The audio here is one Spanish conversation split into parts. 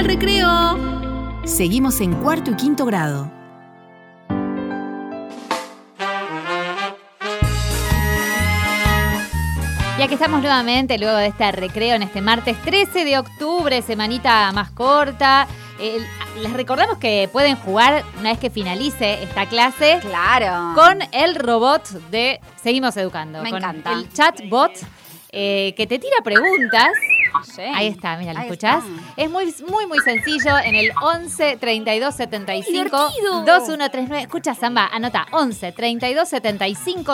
recreo. Seguimos en cuarto y quinto grado. Y aquí estamos nuevamente luego de este recreo en este martes 13 de octubre, semanita más corta. Les recordamos que pueden jugar una vez que finalice esta clase. Claro. Con el robot de Seguimos Educando. Me con encanta. El chatbot que te tira preguntas. Sí. Ahí está, mira, ¿lo Ahí escuchás? está. Es muy sencillo. En el 11 32 75 ¡Divertido! 2139. Escucha, Samba, anota 11 32 75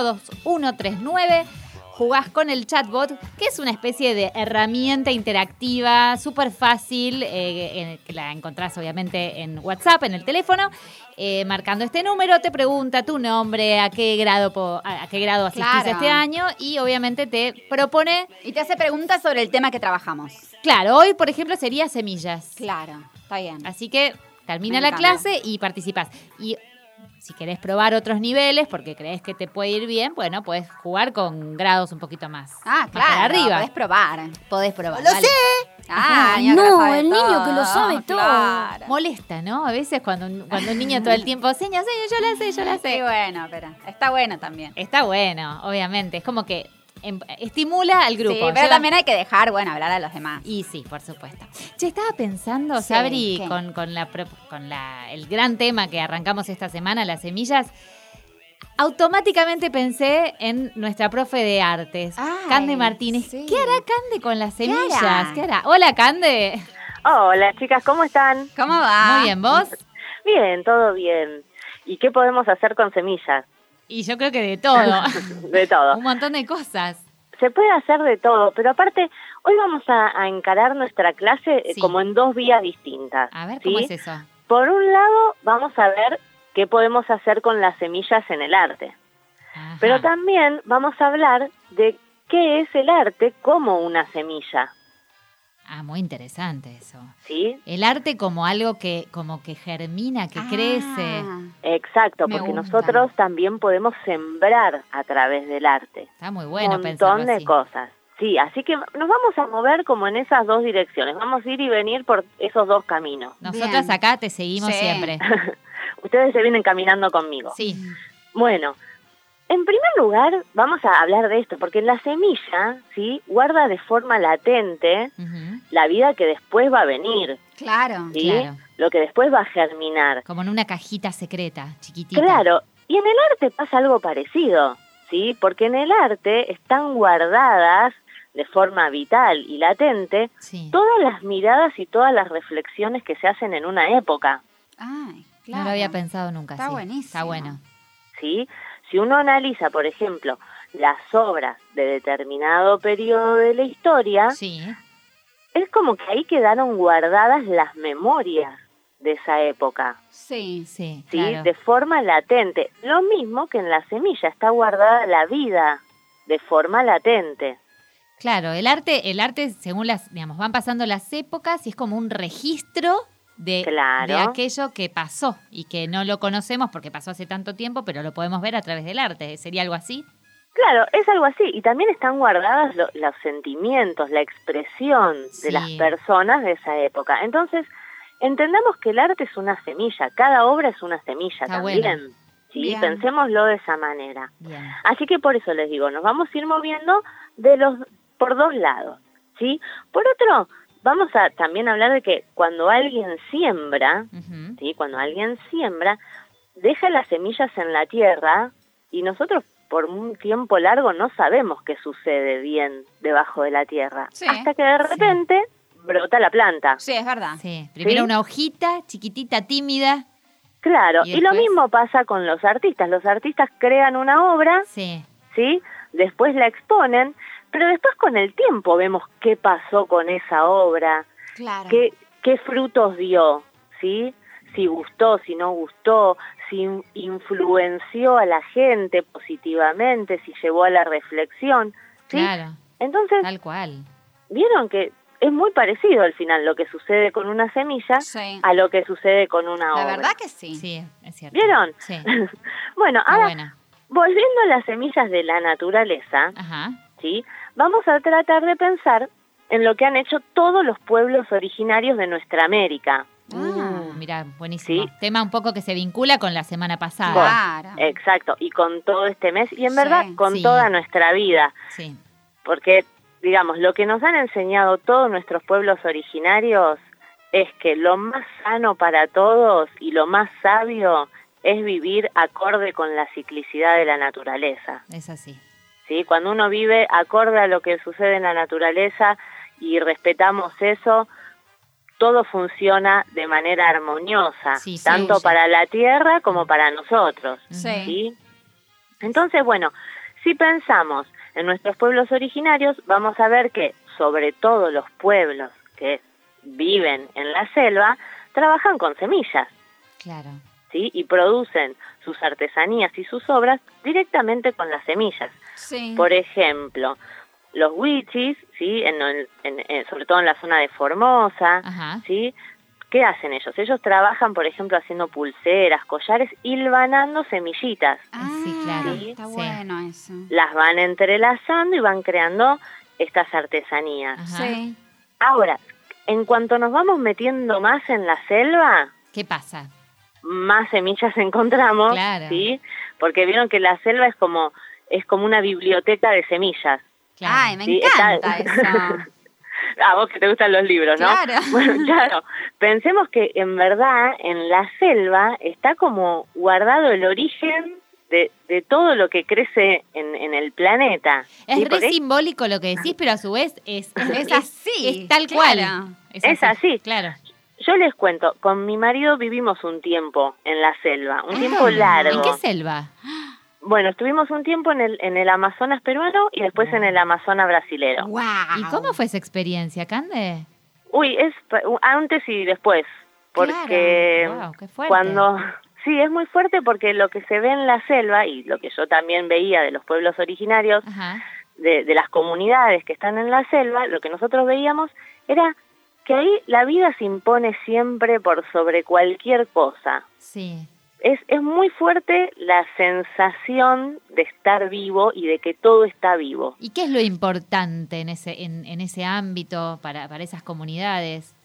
2139. Jugás con el chatbot, que es una especie de herramienta interactiva súper fácil, que la encontrás obviamente en WhatsApp, en el teléfono. Marcando este número, te pregunta tu nombre, a qué grado asistís Claro. este año y obviamente te propone. Y te hace preguntas sobre el tema que trabajamos. Claro, hoy por ejemplo sería semillas. Claro, está bien. Así que termina Me la encanta. clase y participás. Y si querés probar otros niveles porque crees que te puede ir bien, bueno, puedes jugar con grados un poquito más. Ah, más claro. para arriba. Podés probar. Podés probar. ¡Lo vale. sé! Ah, No, niño que lo sabe el niño todo. que lo sabe todo. Claro. Molesta, ¿no? A veces cuando un niño todo el tiempo seña, yo la Sí, sé. bueno, pero está bueno también. Está bueno, obviamente. Es como que estimula al grupo. Sí, pero Lleva- también hay que dejar, hablar a los demás. Y sí, por supuesto. Che, estaba pensando, Sí, Sabri, ¿qué? con el gran tema que arrancamos esta semana, las semillas. Automáticamente pensé en nuestra profe de artes, Ay, Cande Martínez. sí. ¿Qué hará Cande con las semillas? hará? ¿Qué hará? Hola, Cande. Hola, chicas, ¿cómo están? ¿Cómo va? Muy bien, ¿vos? Bien, todo bien. ¿Y qué podemos hacer con semillas? Y yo creo que de todo. De todo. Un montón de cosas. Se puede hacer de todo, pero aparte, hoy vamos a encarar nuestra clase Sí. como en dos vías distintas. A ver, ¿cómo ¿sí? es eso? Por un lado, vamos a ver qué podemos hacer con las semillas en el arte. Ajá. Pero también vamos a hablar de qué es el arte como una semilla, Ah, muy interesante eso. ¿sí? El arte como algo que como que germina, que crece. Exacto, Me porque gusta. nosotros también podemos sembrar a través del arte. Está muy bueno Un pensarlo montón de así. cosas. Sí, así que nos vamos a mover como en esas dos direcciones. Vamos a ir y venir por esos dos caminos. Nosotras Bien. acá te seguimos Sí. siempre. Ustedes se vienen caminando conmigo. Sí. Bueno, en primer lugar vamos a hablar de esto, porque la semilla, ¿sí?, guarda de forma latente Ujú. la vida que después va a venir, Claro. ¿sí? Claro. Lo que después va a germinar. Como en una cajita secreta, chiquitita. Claro, y en el arte pasa algo parecido, ¿sí? Porque en el arte están guardadas de forma vital y latente Sí. todas las miradas y todas las reflexiones que se hacen en una época, Ay, claro. No lo había pensado nunca. Está sí. buenísimo. Está bueno. ¿sí? Si uno analiza, por ejemplo, las obras de determinado periodo de la historia, Sí. es como que ahí quedaron guardadas las memorias de esa época, Sí. Sí, ¿sí? claro. De forma latente. Lo mismo que en la semilla está guardada la vida de forma latente. Claro, el arte, según van pasando las épocas y es como un registro de Claro. aquello que pasó y que no lo conocemos porque pasó hace tanto tiempo, pero lo podemos ver a través del arte. ¿Sería algo así? Claro, es algo así. Y también están guardadas los sentimientos, la expresión Sí. de las personas de esa época. Entonces, entendamos que el arte es una semilla. Cada obra es una semilla Está también. bueno. ¿Sí? Bien. Pensémoslo de esa manera. Bien. Así que por eso les digo, nos vamos a ir moviendo por dos lados, ¿sí? Por otro, vamos a también hablar de que cuando alguien siembra, Ujú. ¿sí? Cuando alguien siembra, deja las semillas en la tierra y nosotros por un tiempo largo no sabemos qué sucede bien debajo de la tierra. Sí. Hasta que de repente brota la planta. Sí, es verdad. Sí. Primero ¿Sí? una hojita chiquitita, tímida. Claro, ¿Y y lo después? mismo pasa con los artistas. Los artistas crean una obra, Sí. ¿sí? Después la exponen, pero después con el tiempo vemos qué pasó con esa obra, Claro. qué frutos dio, ¿sí? Si gustó, si no gustó, si influenció a la gente positivamente, si llevó a la reflexión, ¿sí? Claro. Entonces, Tal cual. vieron que es muy parecido al final lo que sucede con una semilla Sí. a lo que sucede con una obra. La verdad que sí. Sí, es cierto. ¿Vieron? Sí. Bueno, Está ahora, buena. volviendo a las semillas de la naturaleza, Ajá. ¿sí? Vamos a tratar de pensar en lo que han hecho todos los pueblos originarios de nuestra América. Mirá, buenísimo. Sí. Tema un poco que se vincula con la semana pasada. Claro. Exacto, y con todo este mes, y en verdad con Sí. toda nuestra vida, Sí. porque, digamos, lo que nos han enseñado todos nuestros pueblos originarios es que lo más sano para todos y lo más sabio es vivir acorde con la ciclicidad de la naturaleza. Es así. ¿Sí? Cuando uno vive acorde a lo que sucede en la naturaleza y respetamos eso, todo funciona de manera armoniosa, Sí, sí, tanto sí. para la tierra como para nosotros. Sí. ¿Sí? Entonces, bueno, si pensamos en nuestros pueblos originarios, vamos a ver que sobre todo los pueblos que viven en la selva trabajan con semillas, Claro. ¿sí? Y producen sus artesanías y sus obras directamente con las semillas. Sí. Por ejemplo, los huichis, ¿sí? Sobre todo en la zona de Formosa, Ajá. ¿sí? ¿Qué hacen ellos? Ellos trabajan, por ejemplo, haciendo pulseras, collares, hilvanando semillitas. Sí, claro. Está Sí. bueno eso. Las van entrelazando y van creando estas artesanías. Ajá. Sí. Ahora, en cuanto nos vamos metiendo más en la selva, ¿Qué pasa? más semillas encontramos, Claro. ¿sí? Porque vieron que la selva es como una biblioteca de semillas. Claro. Ay, me Sí, encanta está- eso. A vos que te gustan los libros, ¿no? Claro. Bueno, claro. Pensemos que en verdad en la selva está como guardado el origen de todo lo que crece en el planeta. Es ¿sí? re Porque simbólico lo que decís, pero a su vez es así, Es tal claro. cual. Es así. Claro. yo les cuento, con mi marido vivimos un tiempo en la selva, un tiempo ¿En largo. qué selva? Bueno, estuvimos un tiempo en el Amazonas peruano y después en el Amazonas brasilero. ¡Wow! ¿Y cómo fue esa experiencia, Cande? Uy, es antes y después, porque Wow, qué fuerte. cuando... Sí, es muy fuerte porque lo que se ve en la selva y lo que yo también veía de los pueblos originarios, Ajá. de las comunidades que están en la selva, lo que nosotros veíamos era que ahí la vida se impone siempre por sobre cualquier cosa. Sí. Es muy fuerte la sensación de estar vivo y de que todo está vivo. ¿Y qué es lo importante en ese ámbito para esas comunidades?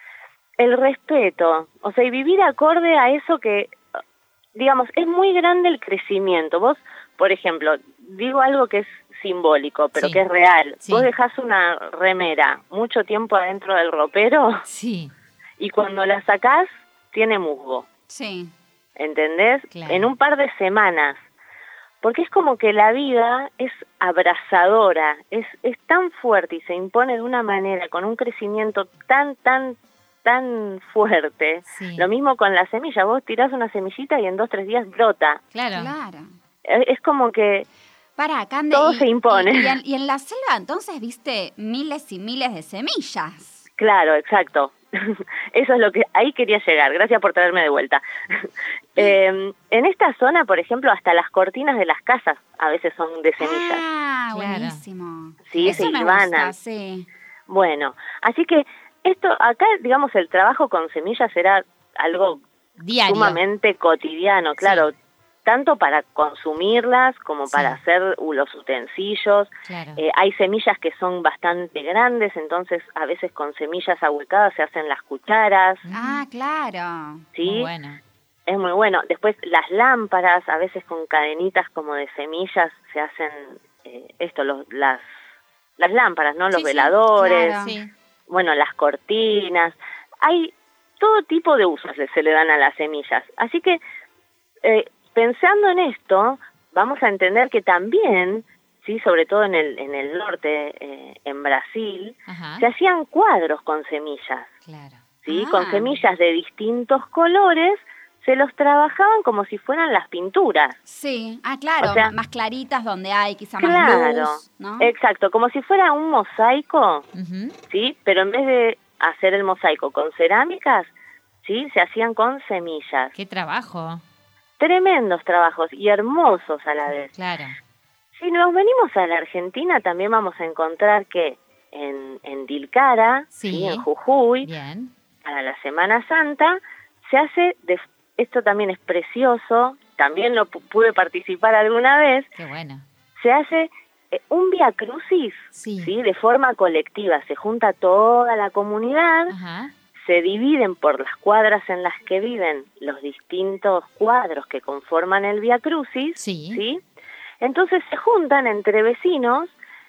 El respeto, o sea, y vivir acorde a eso que, digamos, es muy grande el crecimiento. Vos, por ejemplo, digo algo que es simbólico, pero Sí. que es real. Sí. Vos dejás una remera mucho tiempo adentro del ropero Sí. y cuando la sacás tiene musgo. Sí. ¿Entendés? Claro. En un par de semanas. Porque es como que la vida es abrasadora, es tan fuerte y se impone de una manera, con un crecimiento tan fuerte. Sí. Lo mismo con la semilla, vos tirás una semillita y en 2-3 días brota. Claro. Claro. Es como que Para, Cande, todo se impone. Y en la selva entonces viste miles y miles de semillas. Claro, exacto. Eso es lo que ahí quería llegar. Gracias por traerme de vuelta. En esta zona, por ejemplo, hasta las cortinas de las casas a veces son de semillas. Ah, Claro. buenísimo. Sí, Eso se me hilvanan. gusta, sí. Bueno, así que esto acá, digamos, el trabajo con semillas era algo Diario. sumamente cotidiano, claro, tanto para consumirlas como Sí. para hacer los utensilios. Claro. Hay semillas que son bastante grandes, entonces a veces con semillas ahuecadas se hacen las cucharas, Ah, claro. ¿sí? Muy bueno. Es muy bueno. Después las lámparas, a veces con cadenitas como de semillas se hacen las lámparas, ¿no? Los Sí, sí, veladores, claro. Sí. bueno, las cortinas. Hay todo tipo de usos que se le dan a las semillas. Así que, pensando en esto, vamos a entender que también, sí, sobre todo en el norte, en Brasil, Ajá. se hacían cuadros con semillas, Claro. sí, Ah. con semillas de distintos colores, se los trabajaban como si fueran las pinturas. Sí. Ah, claro. O sea, más claritas donde hay quizá más Claro, luz, ¿no? exacto, como si fuera un mosaico, Ujú. ¿sí? Pero en vez de hacer el mosaico con cerámicas, ¿sí? Se hacían con semillas. Qué trabajo. Tremendos trabajos y hermosos a la vez. Claro. Si nos venimos a la Argentina, también vamos a encontrar que en Tilcara, Sí. ¿sí? En Jujuy, Bien. para la Semana Santa, se hace, esto también es precioso, también lo pude participar alguna vez, Qué bueno. se hace un vía crucis, Sí. ¿sí? De forma colectiva, se junta toda la comunidad, Ajá. se dividen por las cuadras en las que viven los distintos cuadros que conforman el vía crucis, Sí. ¿sí? Entonces se juntan entre vecinos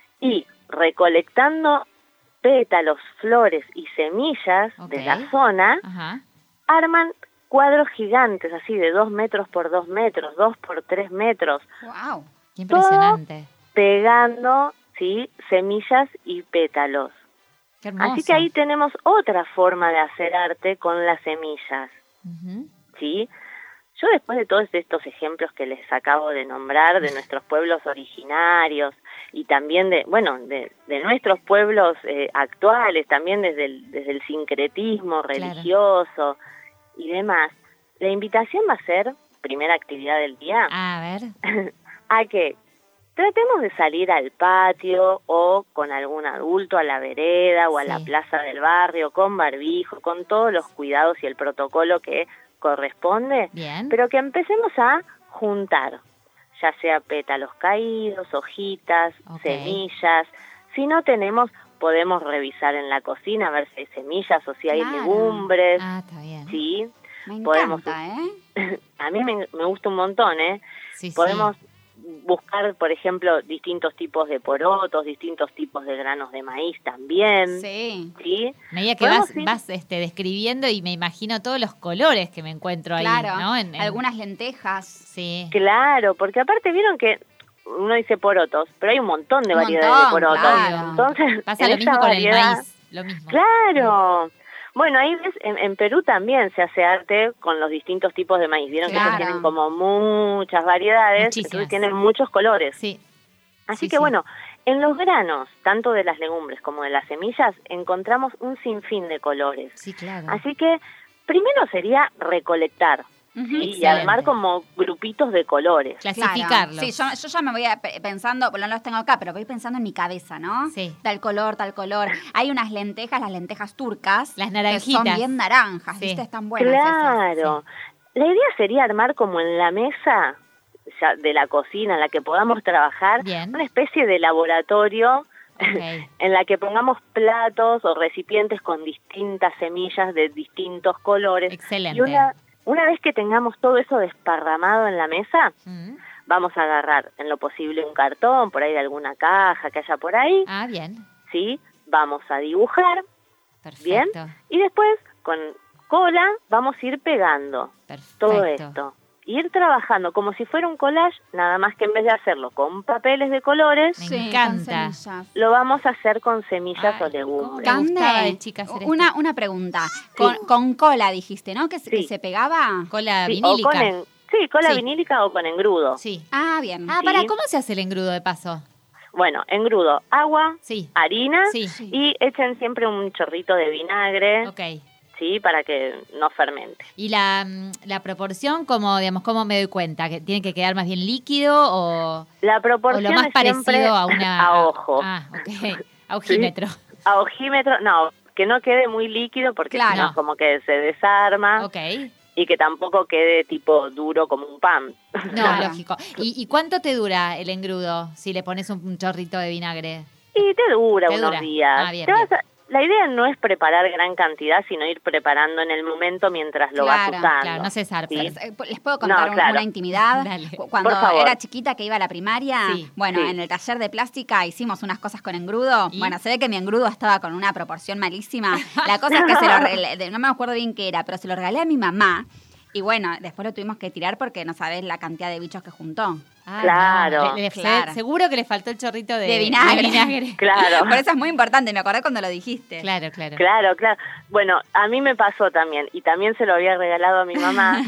y recolectando pétalos, flores y semillas Ok. de la zona, Ajá. arman cuadros gigantes, así de 2 metros por 2 metros, 2 por 3 metros, Wow. Qué impresionante. pegando, ¿sí? Semillas y pétalos. Qué hermoso. Así que ahí tenemos otra forma de hacer arte con las semillas, Ujú. ¿sí? Yo después de todos estos ejemplos que les acabo de nombrar de nuestros pueblos originarios y también de nuestros pueblos actuales, también desde el sincretismo religioso y demás, la invitación va a ser, primera actividad del día, A ver. a que tratemos de salir al patio o con algún adulto a la vereda o a la Sí. plaza del barrio con barbijo, con todos los cuidados y el protocolo que corresponde, Bien. pero que empecemos a juntar, ya sea pétalos caídos, hojitas, Ok. semillas. Si no tenemos, podemos revisar en la cocina a ver si hay semillas o si hay Claro. legumbres, Ah, está bien. ¿sí? Me Podemos- encanta, ¿eh? A mí me gusta un montón, ¿eh? Sí, Podemos buscar, por ejemplo, distintos tipos de porotos, distintos tipos de granos de maíz también, Sí. ¿sí? A medida que Podemos vas describiendo y me imagino todos los colores que me encuentro ahí, Claro. ¿no? Algunas lentejas. Sí. Claro, porque aparte vieron que uno dice porotos, pero hay un montón de Un variedades montón, de porotos. claro. Entonces, Pasa en lo mismo esa con variedad- el maíz. Lo mismo. Claro. Bueno, ahí ves, en Perú también se hace arte con los distintos tipos de maíz. Vieron que Claro. ellos tienen como muchas variedades, Muchísimas. entonces tienen muchos colores. Sí. Así Sí, que sí. bueno, en los granos, tanto de las legumbres como de las semillas, encontramos un sinfín de colores. Sí, claro. Así que primero sería recolectar, Ujú. ¿sí? Y Excelente. armar como grupitos de colores. Clasificarlos. Claro. Sí, yo ya me voy pensando, bueno, no los tengo acá, pero voy pensando en mi cabeza, ¿no? Sí. Tal color, tal color. Hay unas lentejas, las lentejas turcas. Las Que naranjitas. son bien naranjas, Sí. ¿viste? Están buenas esas. Claro. La idea sería armar como en la mesa ya de la cocina en la que podamos trabajar Bien. una especie de laboratorio Ok. en la que pongamos platos o recipientes con distintas semillas de distintos colores. Excelente. Y una vez que tengamos todo eso desparramado en la mesa, Mm. vamos a agarrar en lo posible un cartón, por ahí de alguna caja que haya por ahí, Ah, bien. ¿sí? Vamos a dibujar, Perfecto. ¿bien? Y después con cola vamos a ir pegando Perfecto. todo esto. Ir trabajando como si fuera un collage, nada más que en vez de hacerlo con papeles de colores, Me Sí, encanta. con semillas. lo vamos a hacer con semillas Ay, o legumbres. ¿cómo? Me gustaba Cande, de chica hacer una pregunta. Con cola dijiste, ¿no? Que Sí. se pegaba. Cola Sí, vinílica. cola Sí. vinílica o con engrudo. Sí. Ah, bien. Ah, Sí. para, ¿cómo se hace el engrudo de paso? Bueno, engrudo, agua, Sí. harina Sí. Sí. y echen siempre un chorrito de vinagre, Ok. ¿sí? Para que no fermente. ¿Y la proporción, cómo me doy cuenta? ¿Que tiene que quedar más bien líquido o La proporción lo más es siempre parecido a una... a ojo. Ah, ok. A ojímetro. A ojímetro, no, que no quede muy líquido porque Claro. si no como que se desarma Ok. y que tampoco quede tipo duro como un pan. No, Claro. lógico. ¿Y cuánto te dura el engrudo si le pones un chorrito de vinagre? Y te dura Te unos dura. días. Ah, bien, Te vas bien. la idea no es preparar gran cantidad, sino ir preparando en el momento mientras lo vas Claro, usando. Claro, no se zarpe. ¿sí? ¿Les puedo contar No, claro. una intimidad? Dale. Cuando Por favor. era chiquita que iba a la primaria, Sí. bueno, Sí. en el taller de plástica hicimos unas cosas con engrudo. ¿Y? Bueno, se ve que mi engrudo estaba con una proporción malísima. La cosa es que no me acuerdo bien qué era, pero se lo regalé a mi mamá. Y bueno, después lo tuvimos que tirar porque no sabés la cantidad de bichos que juntó. Ah, Claro, no. claro. Seguro que le faltó el chorrito de vinagre. Claro. Por eso es muy importante, me acordé cuando lo dijiste. Claro, claro. Claro, claro. Bueno, a mí me pasó también, y también se lo había regalado a mi mamá,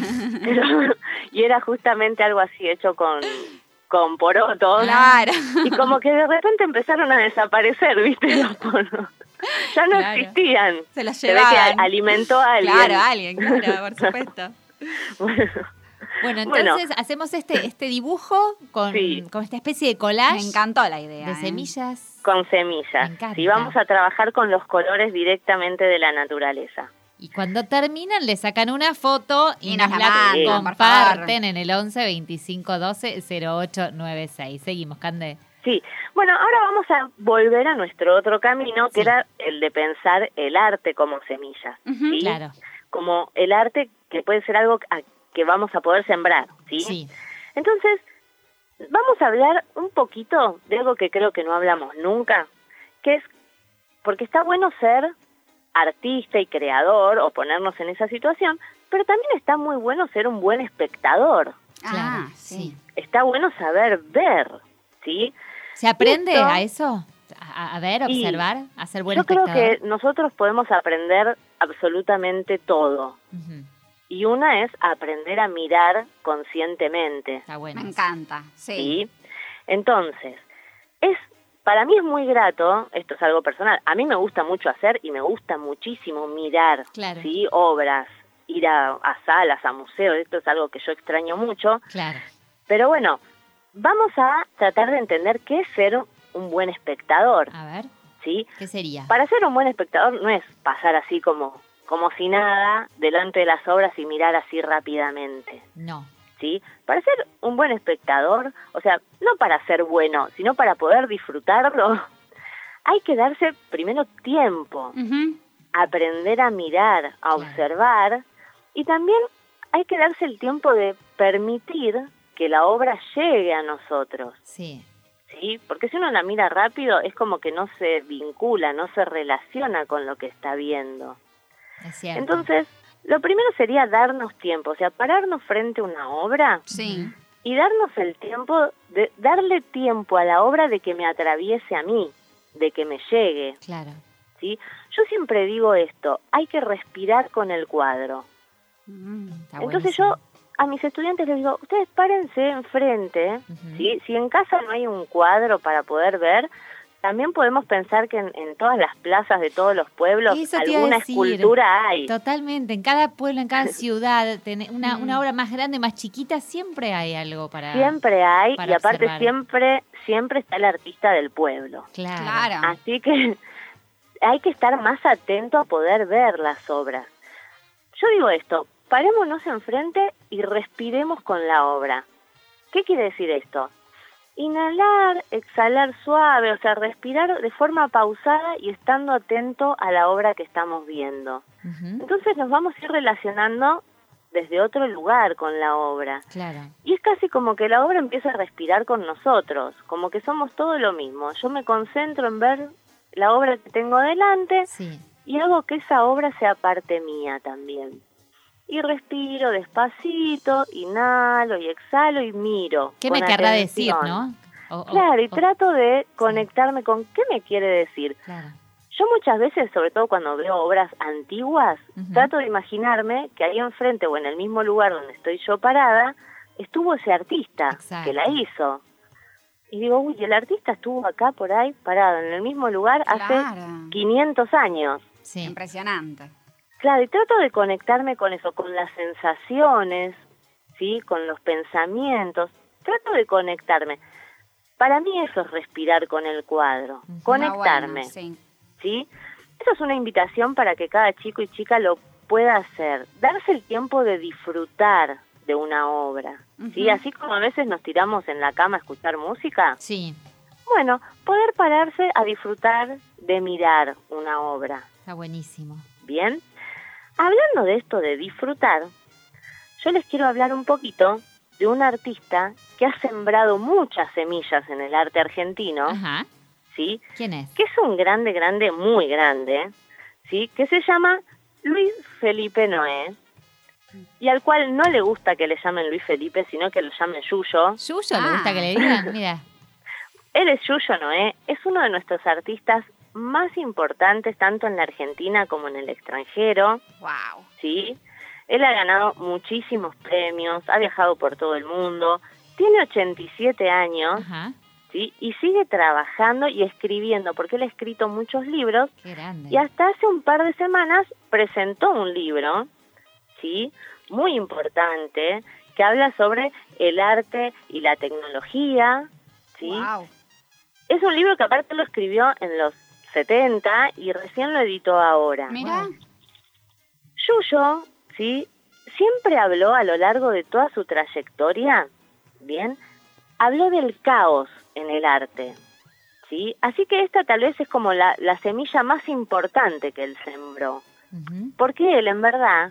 y era justamente algo así, hecho con porotos, Claro. y como que de repente empezaron a desaparecer, ¿viste? Los porotos. Ya no Claro. existían. Se los Se ve llevaban. que alimentó a alguien. Claro, alguien, claro, por supuesto. Bueno, Bueno. entonces hacemos este dibujo con Sí. esta especie de collage Me encantó la idea. de ¿eh? semillas. Con Me semillas. encanta. Y vamos a trabajar con los colores directamente de la naturaleza. Y cuando terminan le sacan una foto y Y nos nos la la mandan, por favor. comparten en el 11 25 12 0896. Seguimos, Cande. Sí, bueno, ahora vamos a volver a nuestro otro camino, que era el de pensar el arte como semilla, ¿sí? Claro. Como el arte que puede ser algo que vamos a poder sembrar, ¿sí? Sí. Entonces, vamos a hablar un poquito de algo que creo que no hablamos nunca, que es, porque está bueno ser artista y creador o ponernos en esa situación, pero también está muy bueno ser un buen espectador. Claro, sí. Está bueno saber ver, ¿sí? ¿Se aprende Esto- a eso? A ver, Sí. observar, a ser buen Yo creo espectador. que nosotros podemos aprender absolutamente todo. Ujú. Y una es aprender a mirar conscientemente, Está bueno. Me encanta, sí. ¿sí? Entonces, para mí es muy grato, esto es algo personal, a mí me gusta mucho hacer y me gusta muchísimo mirar, Claro. ¿sí? Obras, ir a salas, a museos, esto es algo que yo extraño mucho, Claro. pero bueno, vamos a tratar de entender qué es ser un buen espectador, A ver, ¿sí? ¿qué sería? Para ser un buen espectador no es pasar así como si nada delante de las obras y mirar así rápidamente, No. ¿sí? Para ser un buen espectador, o sea, no para ser bueno, sino para poder disfrutarlo, hay que darse primero tiempo, Ujú. aprender a mirar, a observar, y también hay que darse el tiempo de permitir que la obra llegue a nosotros, Sí. ¿sí? Porque si uno la mira rápido es como que no se vincula, no se relaciona con lo que está viendo. Es cierto. Entonces, lo primero sería darnos tiempo, o sea, pararnos frente a una obra Sí. y darnos el tiempo, de darle tiempo a la obra de que me atraviese a mí, de que me llegue, Claro. ¿sí? Yo siempre digo esto, hay que respirar con el cuadro. Está Entonces buenísimo. yo a mis estudiantes les digo, ustedes párense enfrente, Ujú. ¿sí? Si en casa no hay un cuadro para poder ver, también podemos pensar que en todas las plazas de todos los pueblos Eso te iba a alguna decir. escultura hay. Totalmente. En cada pueblo, en cada ciudad, una obra más grande, más chiquita, siempre hay algo para... Siempre hay, para y aparte observar. siempre está el artista del pueblo. Claro. Claro. Así que hay que estar más atento a poder ver las obras. Yo digo esto, parémonos enfrente y respiremos con la obra. ¿Qué quiere decir esto? Inhalar, exhalar suave, o sea, respirar de forma pausada y estando atento a la obra que estamos viendo. Ujú. Entonces nos vamos a ir relacionando desde otro lugar con la obra. Claro. Y es casi como que la obra empieza a respirar con nosotros, como que somos todo lo mismo. Yo me concentro en ver la obra que tengo delante Sí. y hago que esa obra sea parte mía también. Y respiro despacito, inhalo y exhalo y miro. ¿Qué con me querrá decir, atención. no? Claro, y trato de conectarme con qué me quiere decir. Claro. Yo muchas veces, sobre todo cuando veo obras antiguas, Ujú. trato de imaginarme que ahí enfrente o en el mismo lugar donde estoy yo parada, estuvo ese artista Exacto. que la hizo. Y digo, uy, el artista estuvo acá por ahí parado, en el mismo lugar hace Claro. 500 años. Sí. Impresionante. Claro, y trato de conectarme con eso, con las sensaciones, ¿sí? Con los pensamientos. Trato de conectarme. Para mí eso es respirar con el cuadro, conectarme, Ah, bueno, sí. ¿sí? Eso es una invitación para que cada chico y chica lo pueda hacer. Darse el tiempo de disfrutar de una obra, ¿sí? Ujú. Así como a veces nos tiramos en la cama a escuchar música, Sí. bueno, poder pararse a disfrutar de mirar una obra, Está buenísimo. ¿bien? Hablando de esto de disfrutar, yo les quiero hablar un poquito de un artista que ha sembrado muchas semillas en el arte argentino, Ajá. ¿sí? ¿Quién es? Que es un grande, muy grande, ¿sí? Que se llama Luis Felipe Noé, y al cual no le gusta que le llamen Luis Felipe, sino que lo llamen Yuyo. ¿Yuyo le gusta que le digan? Mira. Él es Yuyo Noé, es uno de nuestros artistas más importantes tanto en la Argentina como en el extranjero, Wow. ¿sí? Él ha ganado muchísimos premios, ha viajado por todo el mundo, tiene 87 años, Ajá. ¿sí? Y sigue trabajando y escribiendo, porque él ha escrito muchos libros, Qué grande. y hasta hace un par de semanas presentó un libro, ¿sí? Muy importante, que habla sobre el arte y la tecnología, ¿sí? Wow. Es un libro que aparte lo escribió en los 70 y recién lo editó ahora. Mira. Yuyo, ¿sí? Siempre habló a lo largo de toda su trayectoria, ¿bien? habló del caos en el arte, ¿sí? Así que esta tal vez es como la semilla más importante que él sembró. Ujú. Porque él, en verdad,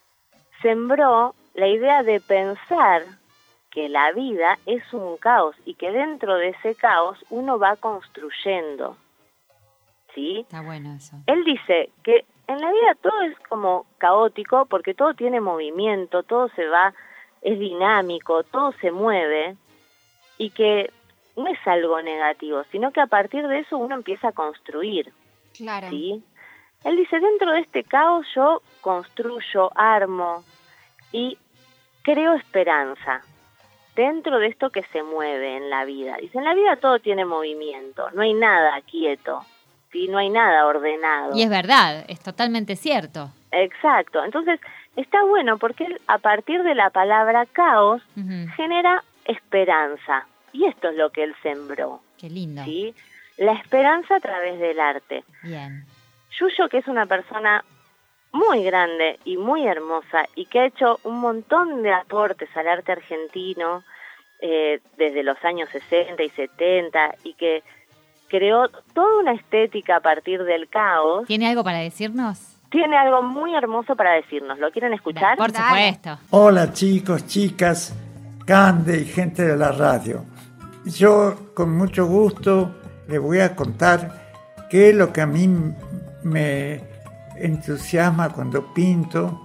sembró la idea de pensar que la vida es un caos y que dentro de ese caos uno va construyendo, ¿sí? Está bueno eso. Él dice que en la vida todo es como caótico porque todo tiene movimiento, todo se va, es dinámico, todo se mueve y que no es algo negativo, sino que a partir de eso uno empieza a construir, Claro. ¿sí? Él dice, dentro de este caos yo construyo, armo y creo esperanza dentro de esto que se mueve en la vida. Dice, en la vida todo tiene movimiento, no hay nada quieto, ¿sí? No hay nada ordenado. Y es verdad, es totalmente cierto. Exacto. Entonces, está bueno porque él, a partir de la palabra caos, Ujú. genera esperanza. Y esto es lo que él sembró, Qué lindo. ¿sí? La esperanza a través del arte. Bien. Yuyo, que es una persona muy grande y muy hermosa y que ha hecho un montón de aportes al arte argentino desde los años 60 y 70 y que creó toda una estética a partir del caos, ¿Tiene algo para decirnos? tiene algo muy hermoso para decirnos. ¿Lo quieren escuchar? Por Dale. supuesto. Hola chicos, chicas, Cande y gente de la radio. Yo con mucho gusto les voy a contar qué es lo que a mí me entusiasma cuando pinto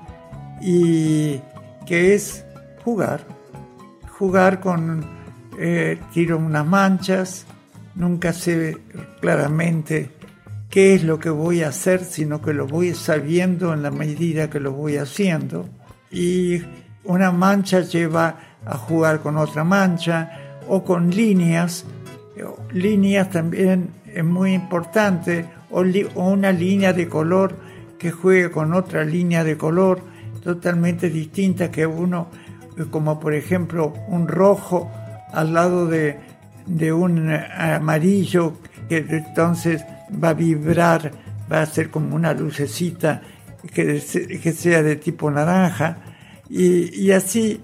y que es jugar con, tiro unas manchas, nunca sé claramente qué es lo que voy a hacer, sino que lo voy sabiendo en la medida que lo voy haciendo. Y una mancha lleva a jugar con otra mancha o con líneas. Líneas también es muy importante, o una línea de color que juegue con otra línea de color totalmente distinta que uno, como por ejemplo un rojo al lado de un amarillo, que entonces va a vibrar, va a ser como una lucecita que sea de tipo naranja, y así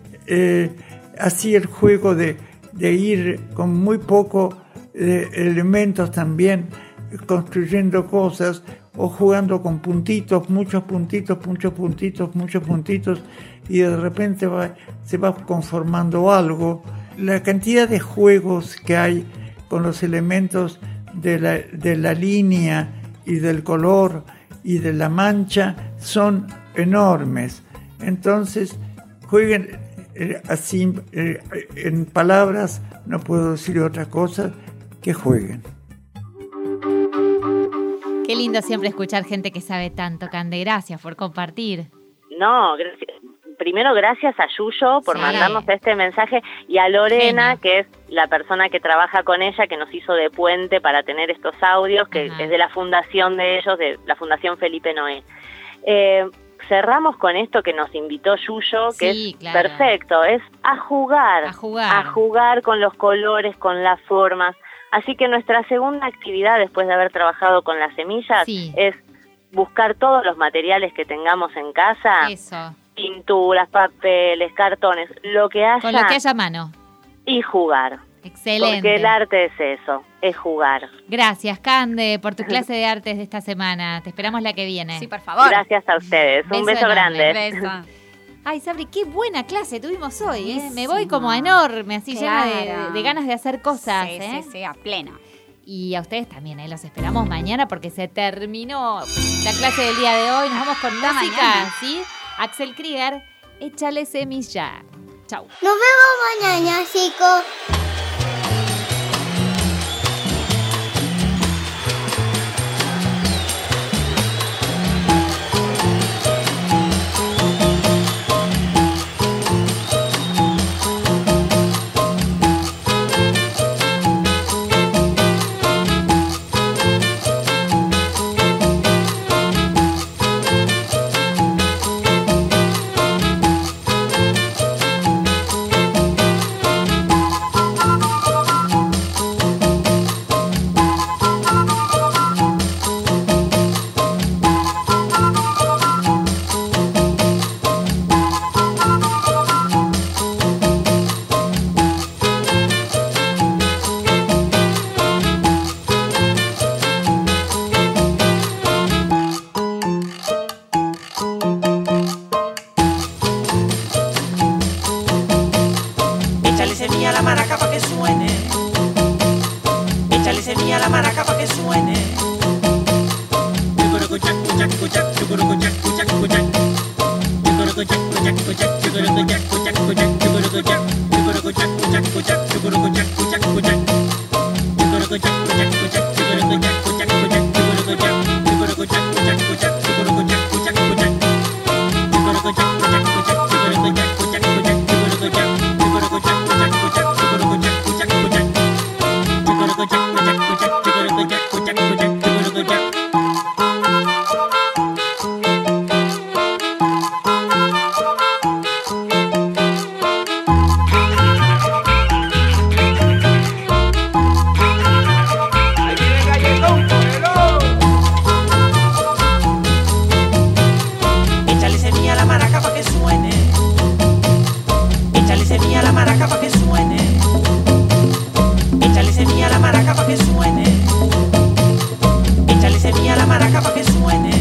el juego de ir con muy poco elementos también construyendo cosas, o jugando con puntitos, muchos puntitos, y de repente se va conformando algo. La cantidad de juegos que hay con los elementos de la línea y del color y de la mancha son enormes. Entonces, jueguen así, en palabras, no puedo decir otra cosa, que jueguen. Qué lindo siempre escuchar gente que sabe tanto, Cande. Gracias por compartir. No, primero gracias a Yuyo por Sí. mandarnos este mensaje y a Lorena, Genio. que es la persona que trabaja con ella, que nos hizo de puente para tener estos audios, que Ajá. es de la fundación de ellos, de la Fundación Felipe Noé. Cerramos con esto que nos invitó Yuyo, que Sí, es claro. perfecto, es a jugar A jugar. con los colores, con las formas. Así que nuestra segunda actividad, después de haber trabajado con las semillas, Sí. es buscar todos los materiales que tengamos en casa, Eso. pinturas, papeles, cartones, lo que haya, Con lo que haya a mano. y jugar. Excelente. Porque el arte es eso, es jugar. Gracias, Cande, por tu clase de artes de esta semana. Te esperamos la que viene. Sí, por favor. Gracias a ustedes. Un Beso beso enorme. grande. Beso. Ay, Sabri, qué buena clase tuvimos hoy. Me Buenísima. voy como enorme, así llena Claro. de ganas de hacer cosas. Sí, ¿eh? sí, a pleno. Y a ustedes también, los esperamos mañana porque se terminó la clase del día de hoy. Nos vamos con Hasta música, mañana. ¿sí? Axel Krieger, échale semilla. Chau. Nos vemos mañana, chicos. semilla la maraca pa' que suene.